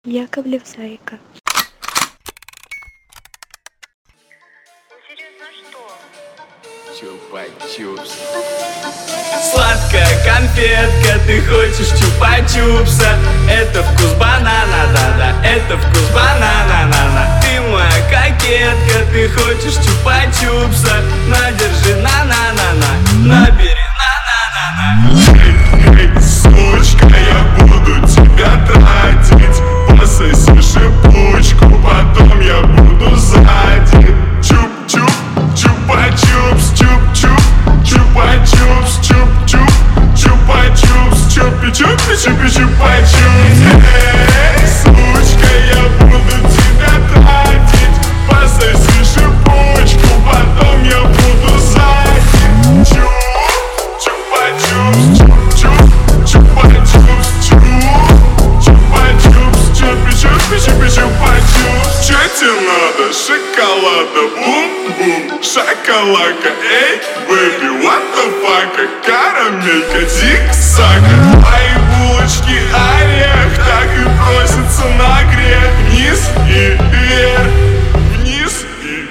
Яковлев зайка. Интересно, что? Чупа-чупс. Сладкая конфетка, ты хочешь чупа-чупса? Это вкус банана, да-да, это вкус банана, на-на. Ты моя кокетка, ты хочешь чупа-чупса? На, держи, на-на-на-на, набери, на-на-на-на. Эй, сучка, я буду тебя тратить. Пососи шипучку, потом я буду сзади. Чуп-чуп, чупа-чупс, чуп-чуп, чупа-чупс, чуп-чуп, чупа-чупс, чупи-чупи, чупи-чупа-чупс. Эй, сучка, я буду тебя тратить. Пососи шипучку, потом я буду сзади. Чуп, чупа-чупс, чуп-чуп, чупа-чупс, чуп, чупа-чупс, чупи-чупи, чупи-чупа-чупс. Чё тебе надо? Шоколада, бум-бум, шоколадка, эй, бэби, what the fuck, карамелька, дик, сахар. Мои булочки орех, так и просятся на грех. Вниз и вверх, вниз и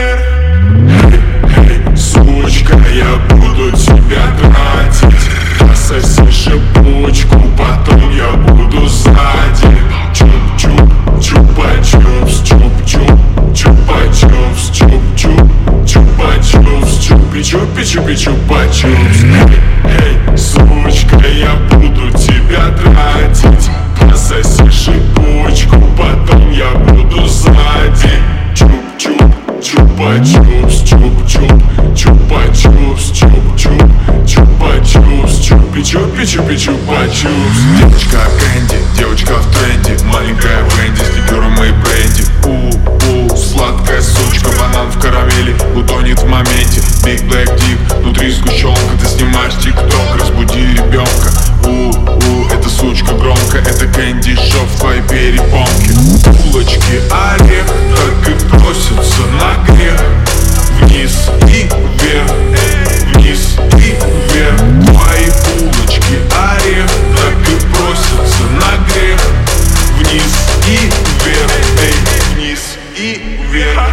вверх. Эй, сучка, я буду тебя тратить. Пососи шипучку, потом я буду сзади. Чуп-чуп, чупа-чупс, чуп-чуп, чупа-чупс, чуп-чуп, чупа-чупс, чупи-чупи, чупи-чупа-чупс. Эй, сучка, я буду тебя тратить. Пососи шипучку, потом я буду сзади. Чуп-чуп, чупа-чупс, чуп-чуп, чупа-чупс, чуп-чуп, чупа-чупс, чупи-чупи, чупи-чупа-чупс. Девочка Кэнди, девочка в тренде, маленькая Венди с ликером и бренди. У-у, сладкая сучка, банан в карамели, утонет в моменте. Big Black Dick, внутри сгущенка, ты снимаешь тик-ток, разбуди ребенка. У-у, эта сучка громко, это Кэнди Шоп в твоей перепонке. Булочки орех, так и просятся на грех. Вниз и вверх, вниз и вверх. Твои булочки орех, так и просятся на грех. Вниз и вверх, эй, вниз и вверх.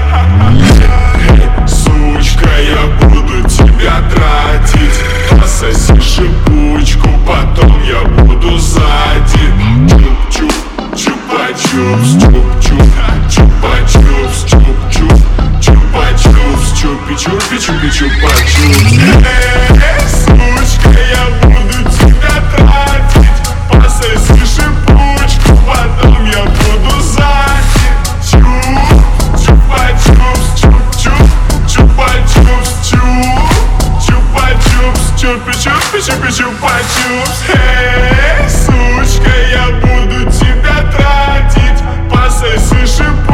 Эй, сучка, я буду тебя тратить. Пососи шипучку, потом я буду сзади. Чуп-чуп, чупа-чупс, чуп-чуп, чупа-чупс, чуп-чуп, чупа-чупс, чупи-чупи, чупи-чупа-чупс. Эй, сучка, я буду тебя тратить. Пососи шипучку, потом я буду сзади. Чуп, чупа-чупс, чуп-чуп, чупа-чупс, чуп, чупа-чупс, чупи-чупи, чупи-чупа-чупс. Эй, сучка, я буду тебя тратить. Пососи шипучку.